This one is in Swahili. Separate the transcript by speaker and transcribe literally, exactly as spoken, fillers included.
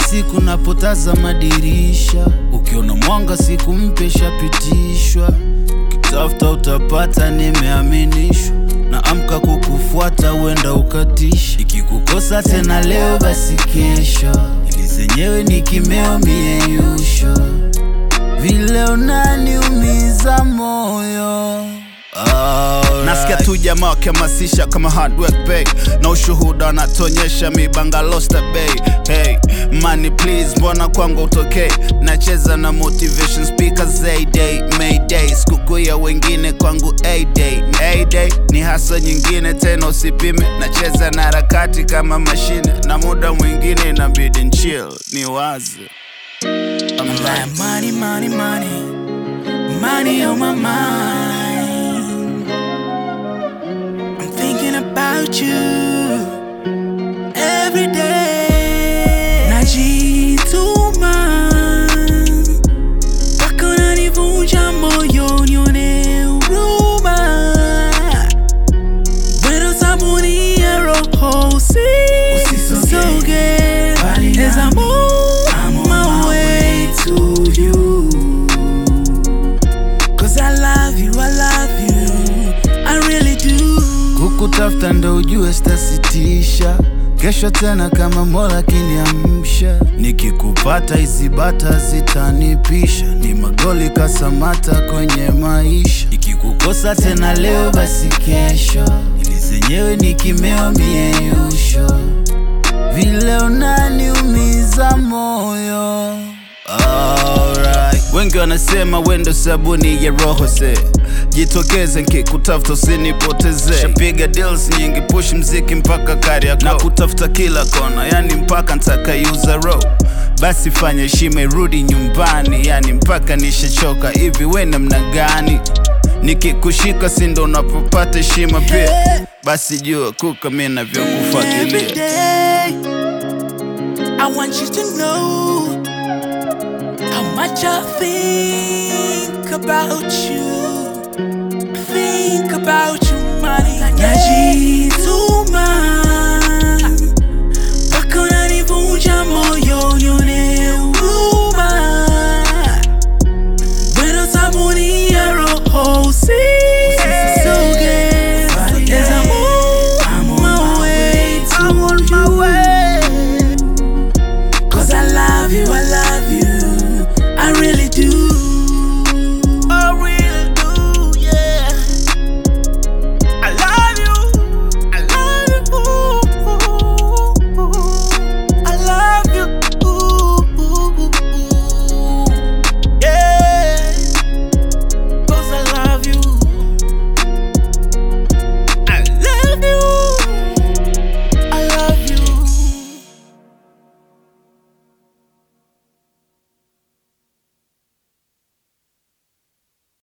Speaker 1: siku napotazama dirisha, ukiona mwanga siku mpya shapitishwa. Ukitafuta utapata, nimeaminishwa. Naamka kukufuata, uenda ukatisha. Nikikukosa tena leo basi kesho, ili zenyewe ni kimeo mieyusho. Vile unaniumiza moyo. Alright.
Speaker 2: Nasikia tu jamaa wakihamasisha kama hard work pay, na ushuhuda wanatonyesha mibanga lost a bay. Hey, money please, mbona kwangu utokei? Nacheza na motivation speakers A-Day, Mayday. Siku ya wengine kwangu A-Day, A-Day ni hasa nyingine tena usipime. Nacheza na harakati kama mashine, na muda mwingine inabidi nchill, ni wazi.
Speaker 1: I'm like money, money, money, money on my mind. I'm thinking about you every day. Najituma mpaka unanivunja moyo, nione huruma. Wendo sabuni ya roho usisoge, as I move my way to you, cause I love you, I love you, I really do. Kukutafuta ndo ujue stasitisha, kesho tena kama Mola kiniamsha. Nikikupata hizi bata zitanipisha, ni magoli kasamata kwenye maisha. Nikikukosa tena leo basi kesho, ili zenyewe ni kimeo mieyusho. Vile unaniumiza moyo. Alright. Wengi wanasema wendo sabuni ya roho se, jitokeze nkikutafuta usinipoteze. Shapiga deals nyingi, push mziki mpaka Kariakoo, na kutafuta kila kona, yani mpaka ntaka user row. Basi fanya heshima irudi nyumbani, yani mpaka nishachoka. Hivi we namna gani? Nikikushika sindo unapopata heshima pia. Basi jua kuka mimi navyokufuatilia. I want you to know how much I think about you, think about you.